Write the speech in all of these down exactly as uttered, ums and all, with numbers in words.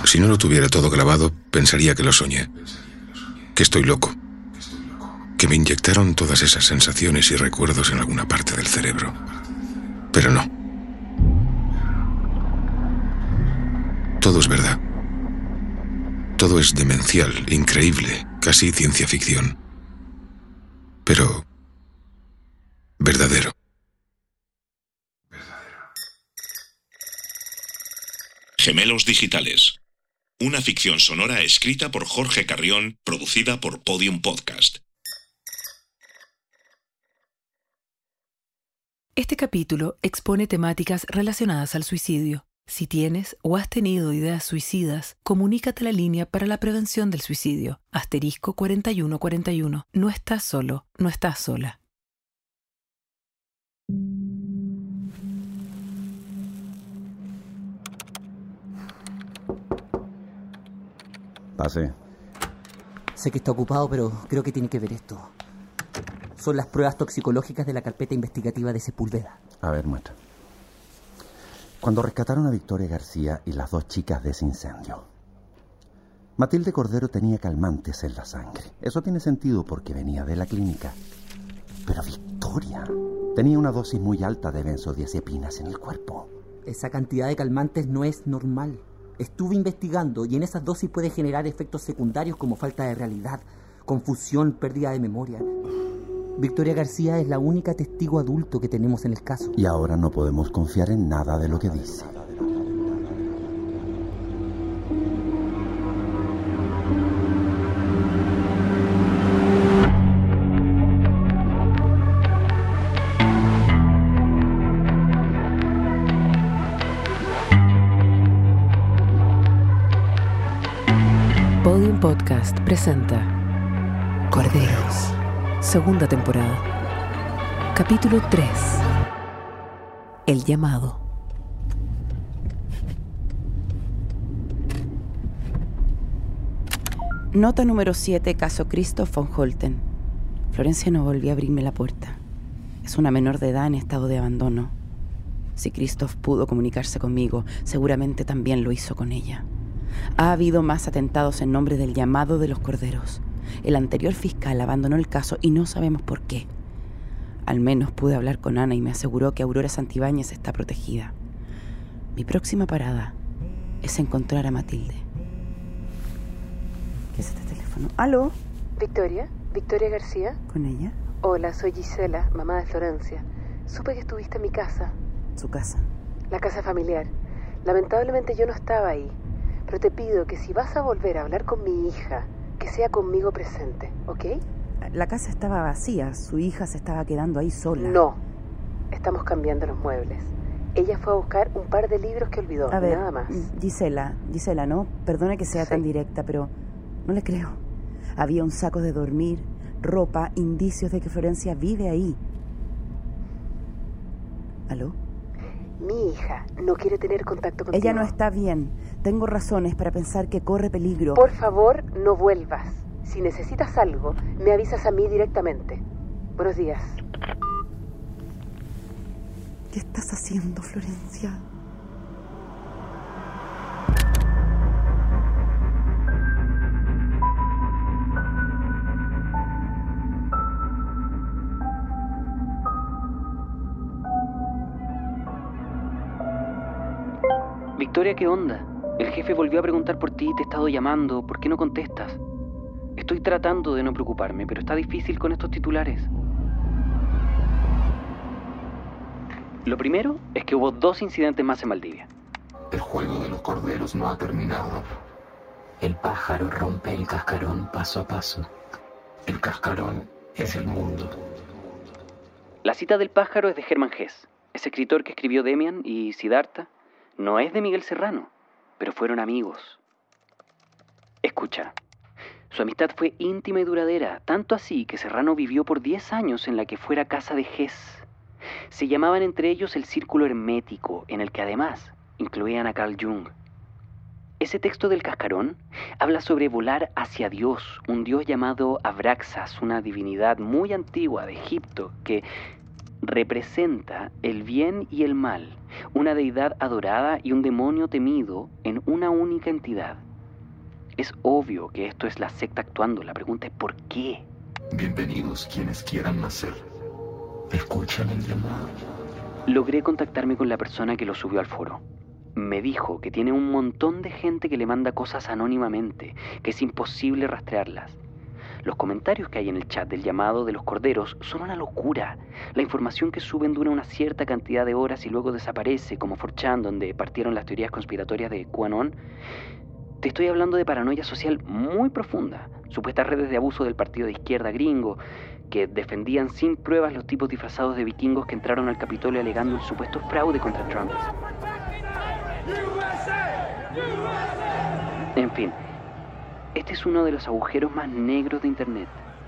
Si no lo tuviera todo grabado, pensaría que lo soñé. Que estoy loco. Que me inyectaron todas esas sensaciones y recuerdos en alguna parte del cerebro. Pero no. Todo es verdad. Todo es demencial, increíble, casi ciencia ficción. Pero verdadero. Gemelos Digitales. Una ficción sonora escrita por Jorge Carrión, producida por Podium Podcast. Este capítulo expone temáticas relacionadas al suicidio. Si tienes o has tenido ideas suicidas, comunícate a la línea para la prevención del suicidio. Asterisco cuarenta y uno cuarenta y uno. No estás solo, no estás sola. Pase. Sé que está ocupado, pero creo que tiene que ver esto. Son las pruebas toxicológicas de la carpeta investigativa de Sepúlveda. A ver, muestra. Cuando rescataron a Victoria García y las dos chicas de ese incendio, Matilde Cordero tenía calmantes en la sangre. Eso tiene sentido porque venía de la clínica. Pero Victoria tenía una dosis muy alta de benzodiazepinas en el cuerpo. Esa cantidad de calmantes no es normal. Estuve investigando y en esas dosis puede generar efectos secundarios como falta de realidad, confusión, pérdida de memoria. Victoria García es la única testigo adulto que tenemos en el caso. Y ahora no podemos confiar en nada de lo que dice. Podium Podcast presenta Corderos, segunda temporada, capítulo tres. El llamado. Nota número siete, caso Christoph von Holten. Florencia no volvió a abrirme la puerta. Es una menor de edad en estado de abandono. Si Christoph pudo comunicarse conmigo, seguramente también lo hizo con ella. Ha habido más atentados en nombre del llamado de los Corderos. El anterior fiscal abandonó el caso y no sabemos por qué. Al menos pude hablar con Ana y me aseguró que Aurora Santibáñez está protegida. Mi próxima parada es encontrar a Matilde. ¿Qué es este teléfono? ¿Aló? Victoria, Victoria García. ¿Con ella? Hola, soy Gisela, mamá de Florencia. Supe que estuviste en mi casa. ¿Su casa? La casa familiar. Lamentablemente yo no estaba ahí. Pero te pido que si vas a volver a hablar con mi hija, que sea conmigo presente, ¿ok? La casa estaba vacía, su hija se estaba quedando ahí sola. No, estamos cambiando los muebles. Ella fue a buscar un par de libros que olvidó, a ver, nada más. Gisela, Gisela, no, perdone que sea Sí. tan directa, pero no le creo. Había un saco de dormir, ropa, indicios de que Florencia vive ahí. ¿Aló? Mi hija no quiere tener contacto contigo. Ella no está bien. Tengo razones para pensar que corre peligro. Por favor, no vuelvas. Si necesitas algo, me avisas a mí directamente. Buenos días. ¿Qué estás haciendo, Florencia? Victoria, ¿qué onda? El jefe volvió a preguntar por ti, te he estado llamando, ¿por qué no contestas? Estoy tratando de no preocuparme, pero está difícil con estos titulares. Lo primero es que hubo dos incidentes más en Valdivia. El juego de los corderos no ha terminado. El pájaro rompe el cascarón paso a paso. El cascarón es el mundo. La cita del pájaro es de Hermann Hesse, ese escritor que escribió Demian y Siddhartha. No es de Miguel Serrano, pero fueron amigos. Escucha, su amistad fue íntima y duradera, tanto así que Serrano vivió por diez años en la que fuera casa de Hesse. Se llamaban entre ellos el Círculo Hermético, en el que además incluían a Carl Jung. Ese texto del cascarón habla sobre volar hacia Dios, un dios llamado Abraxas, una divinidad muy antigua de Egipto que representa el bien y el mal, una deidad adorada y un demonio temido en una única entidad. Es obvio que esto es la secta actuando. La pregunta es ¿por qué? Bienvenidos quienes quieran nacer. Escuchan el llamado. Logré contactarme con la persona que lo subió al foro. Me dijo que tiene un montón de gente que le manda cosas anónimamente, que es imposible rastrearlas. Los comentarios que hay en el chat del llamado de los corderos son una locura. La información que suben dura una cierta cantidad de horas y luego desaparece, como cuatro chan, donde partieron las teorías conspiratorias de QAnon. Te estoy hablando de paranoia social muy profunda, supuestas redes de abuso del partido de izquierda gringo, que defendían sin pruebas los tipos disfrazados de vikingos que entraron al Capitolio alegando el supuesto fraude contra Trump. En fin, este es uno de los agujeros más negros de Internet.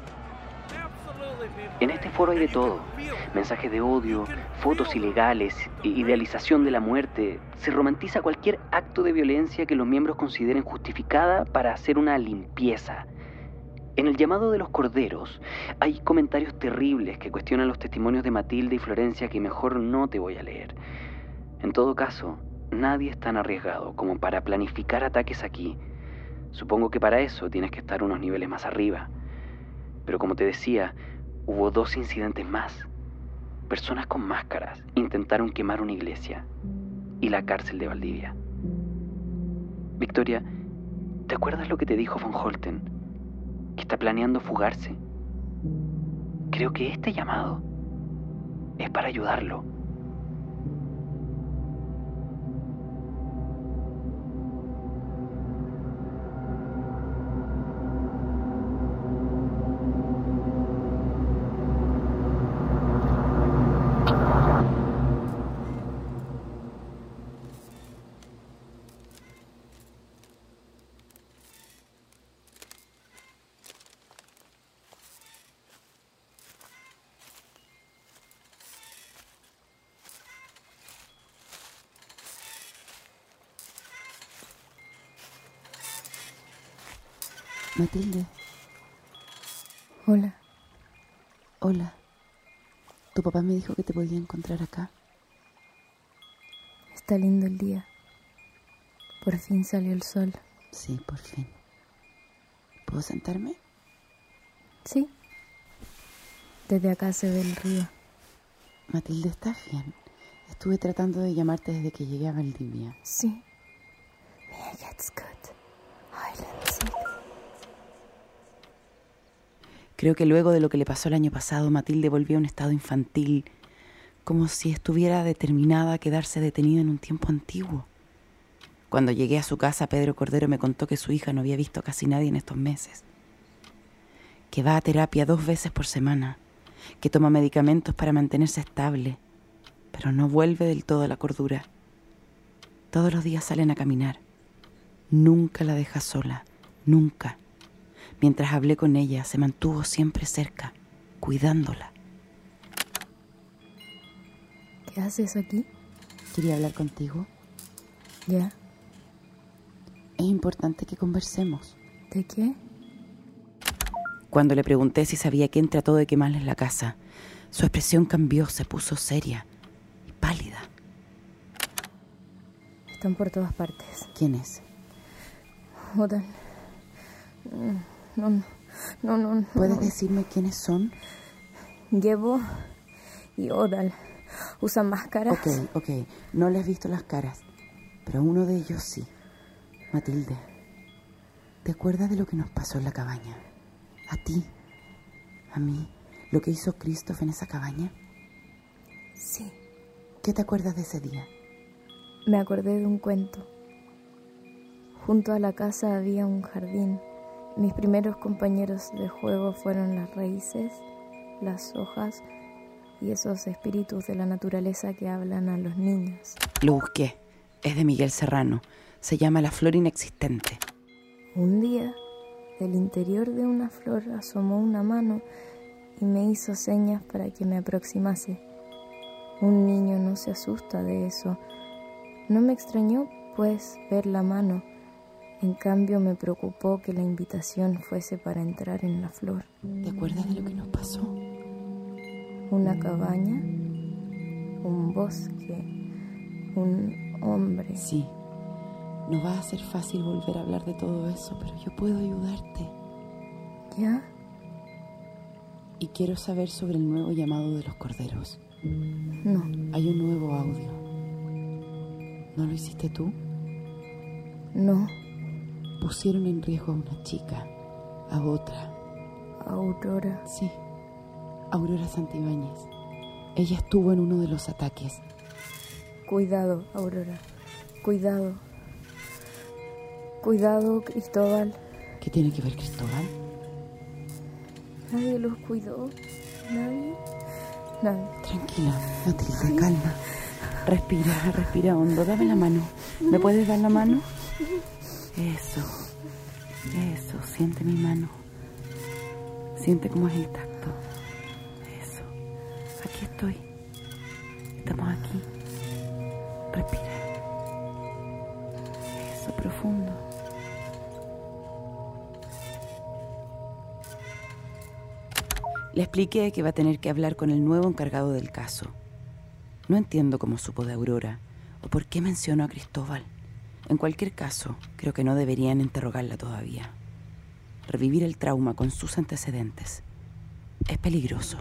En este foro hay de todo. Mensajes de odio, fotos ilegales, idealización de la muerte. Se romantiza cualquier acto de violencia que los miembros consideren justificada para hacer una limpieza. En el llamado de los corderos hay comentarios terribles que cuestionan los testimonios de Matilde y Florencia que mejor no te voy a leer. En todo caso, nadie es tan arriesgado como para planificar ataques aquí. Supongo que para eso tienes que estar unos niveles más arriba. Pero como te decía, hubo dos incidentes más. Personas con máscaras intentaron quemar una iglesia y la cárcel de Valdivia. Victoria, ¿te acuerdas lo que te dijo von Holten? Que está planeando fugarse. Creo que este llamado es para ayudarlo. Matilde. Hola. Hola. Tu papá me dijo que te podía encontrar acá. Está lindo el día. Por fin salió el sol. Sí, por fin. ¿Puedo sentarme? Sí. Desde acá se ve el río. Matilde, ¿estás bien? Estuve tratando de llamarte desde que llegué a Valdivia. Sí. Mir geht's gut. Heilen Sie. Creo que luego de lo que le pasó el año pasado, Matilde volvió a un estado infantil, como si estuviera determinada a quedarse detenida en un tiempo antiguo. Cuando llegué a su casa, Pedro Cordero me contó que su hija no había visto a casi nadie en estos meses, que va a terapia dos veces por semana, que toma medicamentos para mantenerse estable, pero no vuelve del todo a la cordura. Todos los días salen a caminar. Nunca la deja sola, nunca. Mientras hablé con ella, se mantuvo siempre cerca, cuidándola. ¿Qué haces aquí? Quería hablar contigo. Ya. Es importante que conversemos. ¿De qué? Cuando le pregunté si sabía quién trató de quemarles la casa, su expresión cambió, se puso seria y pálida. Están por todas partes. ¿Quién es? Odal. No, no, no, no. ¿Puedes no. decirme quiénes son? Llevo y Odal. ¿Usan máscaras? Ok, ok. No les he visto las caras, pero uno de ellos sí. Matilde, ¿te acuerdas de lo que nos pasó en la cabaña? A ti, a mí, lo que hizo Christoph en esa cabaña. Sí. ¿Qué te acuerdas de ese día? Me acordé de un cuento. Junto a la casa había un jardín. Mis primeros compañeros de juego fueron las raíces, las hojas y esos espíritus de la naturaleza que hablan a los niños. Lo busqué. Es de Miguel Serrano. Se llama La flor inexistente. Un día, del interior de una flor asomó una mano y me hizo señas para que me aproximase. Un niño no se asusta de eso. No me extrañó, pues, ver la mano. En cambio, me preocupó que la invitación fuese para entrar en la flor. ¿Te acuerdas de lo que nos pasó? Una cabaña, un bosque, un hombre. Sí. No va a ser fácil volver a hablar de todo eso, pero yo puedo ayudarte. ¿Ya? Y quiero saber sobre el nuevo llamado de los corderos. No. Hay un nuevo audio. ¿No lo hiciste tú? No. Pusieron en riesgo a una chica, a otra. Aurora. Sí, Aurora Santibáñez. Ella estuvo en uno de los ataques. Cuidado, Aurora. Cuidado. Cuidado, Cristóbal. ¿Qué tiene que ver Cristóbal? Nadie los cuidó. Nadie. Nadie. Tranquila, Matilde, calma. Respira, respira hondo. Dame la mano. ¿Me puedes dar la mano? Eso. Eso. Siente mi mano. Siente cómo es el tacto. Eso. Aquí estoy. Estamos aquí. Respira. Eso, profundo. Le expliqué que va a tener que hablar con el nuevo encargado del caso. No entiendo cómo supo de Aurora o por qué mencionó a Cristóbal. En cualquier caso, creo que no deberían interrogarla todavía. Revivir el trauma con sus antecedentes es peligroso.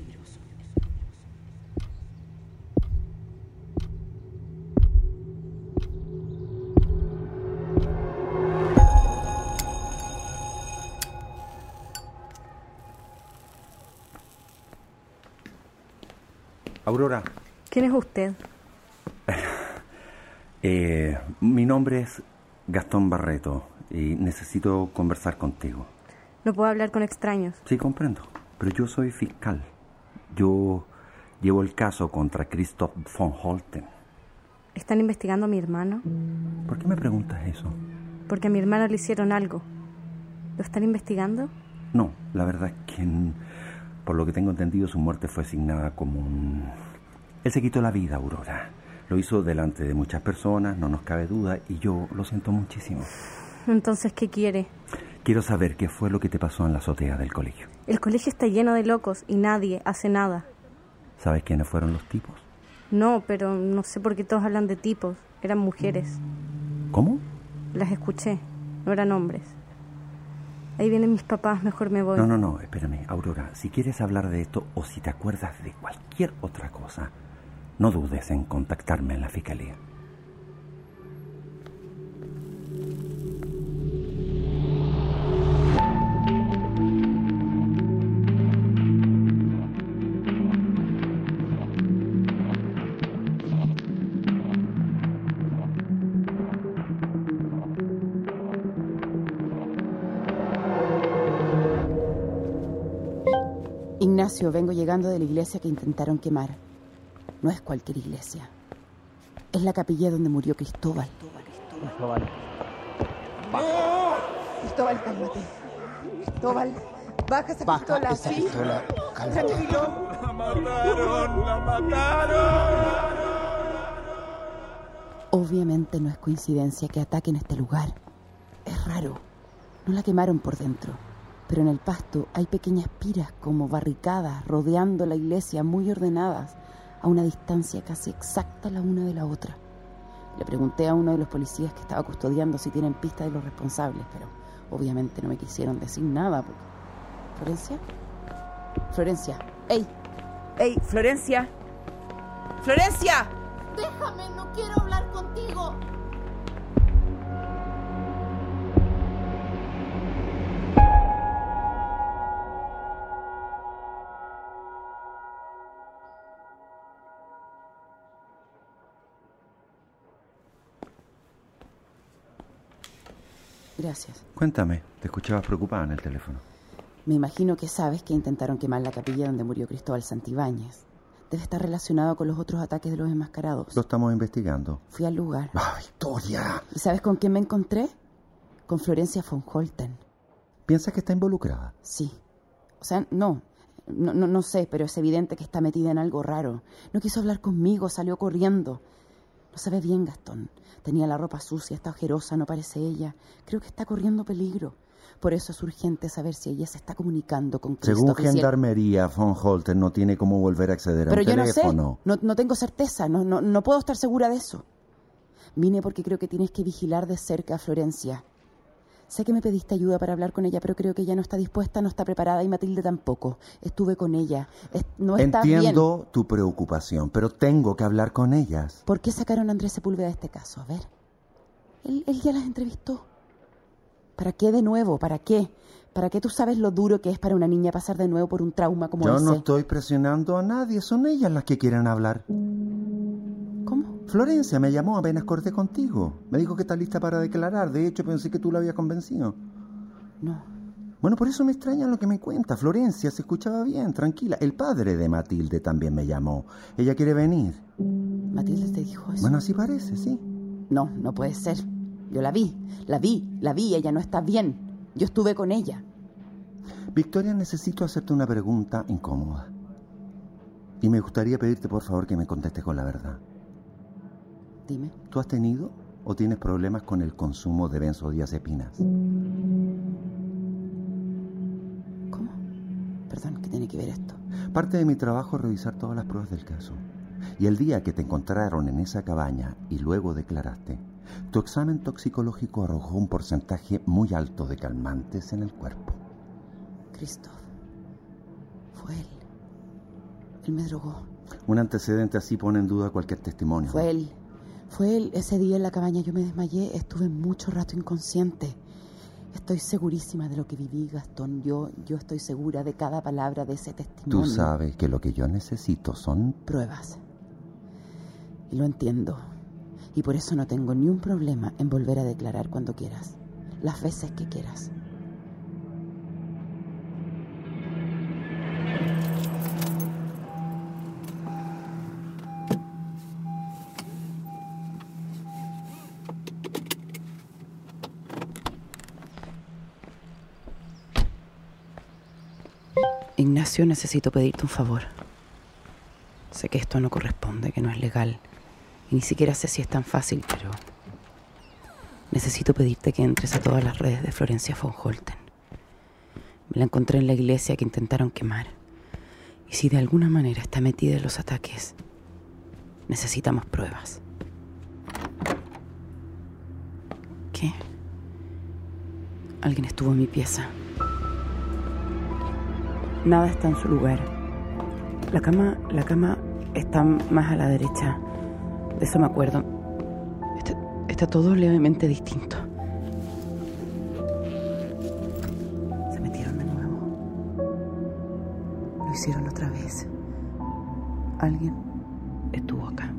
Aurora. ¿Quién es usted? Eh, mi nombre es Gastón Barreto y necesito conversar contigo. No puedo hablar con extraños. Sí, comprendo, pero yo soy fiscal. Yo llevo el caso contra Christoph von Holten. ¿Están investigando a mi hermano? ¿Por qué me preguntas eso? Porque a mi hermano le hicieron algo. ¿Lo están investigando? No, la verdad es que, por lo que tengo entendido, su muerte fue asignada como un... Él se quitó la vida, Aurora. Lo hizo delante de muchas personas, no nos cabe duda, y yo lo siento muchísimo. Entonces, ¿qué quiere? Quiero saber qué fue lo que te pasó en la azotea del colegio. El colegio está lleno de locos y nadie hace nada. ¿Sabes quiénes fueron los tipos? No, pero no sé por qué todos hablan de tipos. Eran mujeres. ¿Cómo? Las escuché. No eran hombres. Ahí vienen mis papás, mejor me voy. No, no, no, espérame. Aurora, si quieres hablar de esto o si te acuerdas de cualquier otra cosa, no dudes en contactarme en la fiscalía. Ignacio, vengo llegando de la iglesia que intentaron quemar. No es cualquier iglesia. Es la capilla donde murió Cristóbal. Cristóbal. ¡No! Cristóbal, cálmate. Cristóbal, baja esa Baja pistola, esa ¿sí? pistola, cálmate. Tranquilo. ¡La mataron! ¡La mataron! Obviamente no es coincidencia que ataquen este lugar. Es raro. No la quemaron por dentro. Pero en el pasto hay pequeñas piras como barricadas rodeando la iglesia, muy ordenadas, a una distancia casi exacta la una de la otra. Le pregunté a uno de los policías que estaba custodiando si tienen pista de los responsables, pero obviamente no me quisieron decir nada. Porque... ¿Florencia? Florencia. ¡Ey! ¡Ey! ¡Florencia! ¡Florencia! Déjame, no quiero hablar contigo. Gracias. Cuéntame, te escuchabas preocupada en el teléfono. Me imagino que sabes que intentaron quemar la capilla donde murió Cristóbal Santibáñez. Debe estar relacionado con los otros ataques de los enmascarados. Lo estamos investigando. Fui al lugar. ¡Ah, Victoria! ¿Y sabes con quién me encontré? Con Florencia von Holten. ¿Piensas que está involucrada? Sí. O sea, no. No, no, no sé, pero es evidente que está metida en algo raro. No quiso hablar conmigo, salió corriendo. No sabe bien, Gastón. Tenía la ropa sucia, está ojerosa, no parece ella. Creo que está corriendo peligro. Por eso es urgente saber si ella se está comunicando con Christoph. Según y si él- Gendarmería, von Holten no tiene cómo volver a acceder a Pero un yo teléfono. no sé, no, no tengo certeza, no, no, no puedo estar segura de eso. Vine porque creo que tienes que vigilar de cerca a Florencia. Sé que me pediste ayuda para hablar con ella, pero creo que ella no está dispuesta, no está preparada y Matilde tampoco. Estuve con ella. Es- no está bien. Entiendo tu preocupación, pero tengo que hablar con ellas. ¿Por qué sacaron a Andrés Sepúlveda de este caso? A ver. Él, él ya las entrevistó. ¿Para qué de nuevo? ¿Para qué? ¿Para qué tú sabes lo duro que es para una niña pasar de nuevo por un trauma como Yo ese? no estoy presionando a nadie, son ellas las que quieren hablar. ¿Cómo? Florencia me llamó apenas corté contigo. Me dijo que está lista para declarar. De hecho, pensé que tú la habías convencido. No. Bueno, por eso me extraña lo que me cuenta. Florencia se escuchaba bien, tranquila. El padre de Matilde también me llamó. Ella quiere venir. Matilde te dijo eso. Bueno, así parece, sí. No, no puede ser. Yo la vi, la vi, la vi. Ella no está bien. Yo estuve con ella. Victoria, necesito hacerte una pregunta incómoda. Y me gustaría pedirte, por favor, que me contestes con la verdad. Dime. ¿Tú has tenido o tienes problemas con el consumo de benzodiazepinas? ¿Cómo? Perdón, ¿qué tiene que ver esto? Parte de mi trabajo es revisar todas las pruebas del caso. Y el día que te encontraron en esa cabaña y luego declaraste, tu examen toxicológico arrojó un porcentaje muy alto de calmantes en el cuerpo. Christoph. Fue él. Él me drogó. Un antecedente así pone en duda cualquier testimonio. Fue él. Fue él. Ese día en la cabaña yo me desmayé. Estuve mucho rato inconsciente. Estoy segurísima de lo que viví, Gastón. Yo, yo estoy segura de cada palabra de ese testimonio. Tú sabes que lo que yo necesito son... Pruebas. Y lo entiendo. Y por eso no tengo ni un problema en volver a declarar cuando quieras. Las veces que quieras. Ignacio, necesito pedirte un favor. Sé que esto no corresponde, que no es legal. Y ni siquiera sé si es tan fácil, pero... necesito pedirte que entres a todas las redes de Florencia von Holten. Me la encontré en la iglesia que intentaron quemar. Y si de alguna manera está metida en los ataques, necesitamos pruebas. ¿Qué? Alguien estuvo en mi pieza. Nada está en su lugar. La cama, la cama está más a la derecha. De eso me acuerdo. Está, está todo levemente distinto. Se metieron de nuevo. Lo hicieron otra vez. Alguien estuvo acá.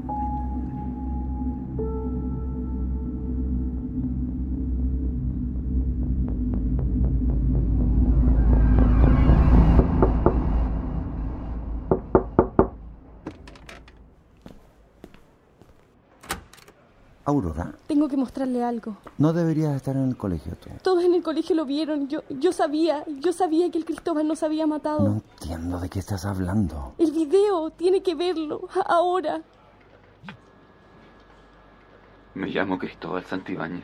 Aurora, Tengo que mostrarle algo. no deberías estar en el colegio tú. Todos en el colegio lo vieron. Yo, yo sabía, yo sabía que el Cristóbal nos había matado. No entiendo de qué estás hablando. El video, tiene que verlo, ahora. Me llamo Cristóbal Santibáñez.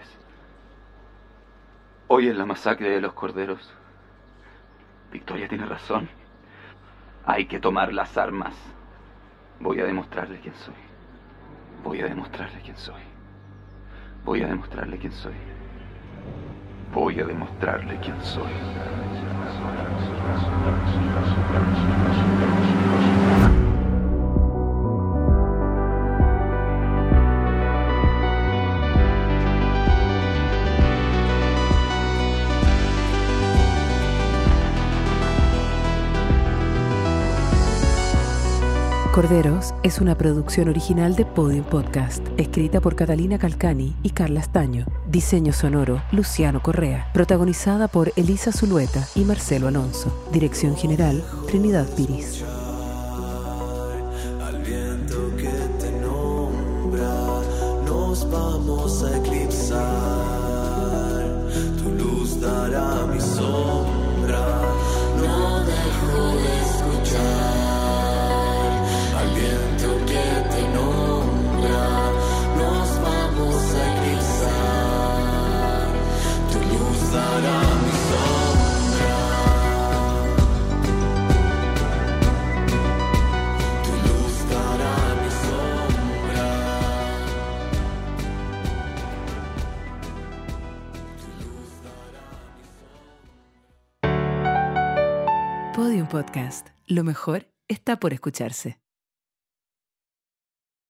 Hoy es la masacre de los corderos. Victoria tiene razón. Hay que tomar las armas. Voy a demostrarle quién soy. Voy a demostrarle quién soy. Voy a demostrarle quién soy. Voy a demostrarle quién soy. Corderos es una producción original de Podium Podcast, escrita por Catalina Calcani y Carla Staño. Diseño sonoro, Luciano Correa. Protagonizada por Elisa Zulueta y Marcelo Alonso. Dirección general, Trinidad Piris. Al viento que te nombra, nos vamos a eclipsar. Tu luz dará mi sombra. No dejo de escuchar. Al viento que te nombra, nos vamos a eclipsar. Tu luz dará mi sombra. Podium Podcast. Lo mejor está por escucharse.